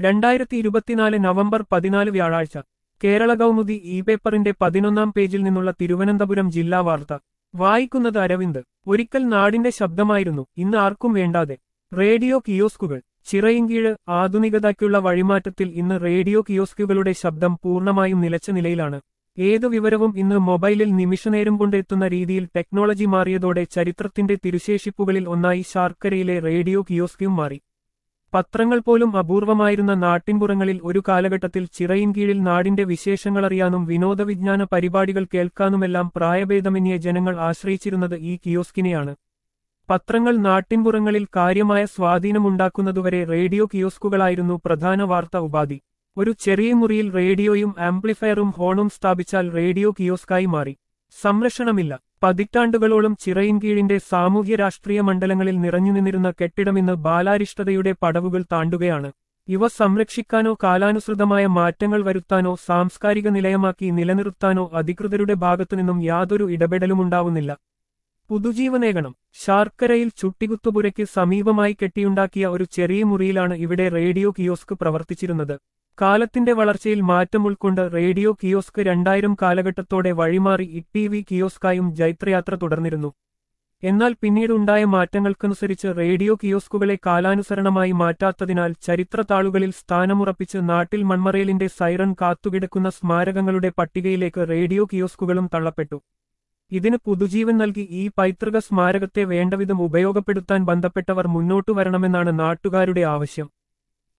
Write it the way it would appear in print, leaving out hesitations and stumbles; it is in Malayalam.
2024 നവംബർ 14 വ്യാഴാഴ്ച കേരള കൗമുദി ഇ പേപ്പറിന്റെ 11-ാം പേജിൽ നിന്നുള്ള തിരുവനന്തപുരം ജില്ലാ വാർത്ത വായിക്കുന്നത് അരവിന്ദ്. ഒരിക്കൽ നാടിന്റെ ശബ്ദമായിരുന്നു, ഇന്ന് ആർക്കും വേണ്ടാതെ. റേഡിയോ കിയോസ്കുകൾ. ചിറയിൻകീഴ്. ആധുനികതയ്ക്കുള്ള വഴിമാറ്റത്തിൽ ഇന്ന് റേഡിയോ കിയോസ്കുകളുടെ ശബ്ദം പൂർണ്ണമായും നിലച്ച നിലയിലാണ്. ഏതു വിവരവും ഇന്ന് മൊബൈലിൽ നിമിഷനേരം കൊണ്ട് എത്തുന്ന രീതിയിൽ ടെക്നോളജി മാറിയതോടെ ചരിത്രത്തിന്റെ തിരുശേഷിപ്പുകളിൽ ഒന്നായി ശാർക്കരയിലെ റേഡിയോ കിയോസ്കും മാറി. പത്രങ്ങൾ പോലും അപൂർവമായിരുന്ന നാട്ടിൻപുറങ്ങളിൽ ഒരു കാലഘട്ടത്തിൽ ചിറയിൻകീഴിൽ നാടിന്റെ വിശേഷങ്ങളറിയാനും വിനോദവിജ്ഞാന പരിപാടികൾ കേൾക്കാനുമെല്ലാം പ്രായഭേദമന്യേ ജനങ്ങൾ ആശ്രയിച്ചിരുന്നത് ഈ കിയോസ്കിനെയാണ്. പത്രങ്ങൾ നാട്ടിൻപുറങ്ങളിൽ കാര്യമായ സ്വാധീനമുണ്ടാക്കുന്നതുവരെ റേഡിയോ കിയോസ്കുകളായിരുന്നു പ്രധാന വാർത്താ ഉപാധി. ഒരു ചെറിയ മുറിയിൽ റേഡിയോയും ആംപ്ലിഫയറും ഹോണും സ്ഥാപിച്ചാൽ റേഡിയോ കിയോസ്കായി മാറി. സംരക്ഷണമില്ല. പതിറ്റാണ്ടുകളോളം ചിറയിൻകീഴിന്റെ സാമൂഹ്യ രാഷ്ട്രീയ മണ്ഡലങ്ങളിൽ നിറഞ്ഞുനിന്നിരുന്ന കെട്ടിടമിന്ന് ബാലാരിഷ്ടതയുടെ പടവുകൾ താണ്ടുകയാണ്. ഇവ സംരക്ഷിക്കാനോ കാലാനുസൃതമായ മാറ്റങ്ങൾ വരുത്താനോ സാംസ്കാരിക നിലയമാക്കി നിലനിർത്താനോ അധികൃതരുടെ ഭാഗത്തുനിന്നും യാതൊരു ഇടപെടലുമുണ്ടാവുന്നില്ല. പുതുജീവനേകണം. ശാർക്കരയിൽ ചുട്ടികുത്തുപുരയ്ക്ക് സമീപമായി കെട്ടിയുണ്ടാക്കിയ ഒരു ചെറിയ മുറിയിലാണ് ഇവിടെ റേഡിയോ കിയോസ്ക് പ്രവർത്തിച്ചിരുന്നത്. കാലത്തിന്റെ വളർച്ചയിൽ മാറ്റം ഉൾക്കൊണ്ട് റേഡിയോ കിയോസ്ക് 2000 കാലഘട്ടത്തോടെ വഴിമാറി ഇ.ടി.വി. കിയോസ്കായും ജൈത്രയാത്ര തുടർന്നിരുന്നു. എന്നാൽ പിന്നീടുണ്ടായ മാറ്റങ്ങൾക്കനുസരിച്ച് റേഡിയോ കിയോസ്കുകളെ കാലാനുസരണമായി മാറ്റാത്തതിനാൽ ചരിത്ര താളുകളിൽ സ്ഥാനമുറപ്പിച്ച് നാട്ടിൽ മൺമറയലിന്റെ സൈറൺ കാത്തുകിടക്കുന്ന സ്മാരകങ്ങളുടെ പട്ടികയിലേക്ക് റേഡിയോ കിയോസ്കുകളും തള്ളപ്പെട്ടു. ഇതിന് പുതുജീവൻ നൽകി ഈ പൈതൃക സ്മാരകത്തെ വേണ്ടവിധം ഉപയോഗപ്പെടുത്താൻ ബന്ധപ്പെട്ടവർ മുന്നോട്ടു വരണമെന്നാണ് നാട്ടുകാരുടെ ആവശ്യം.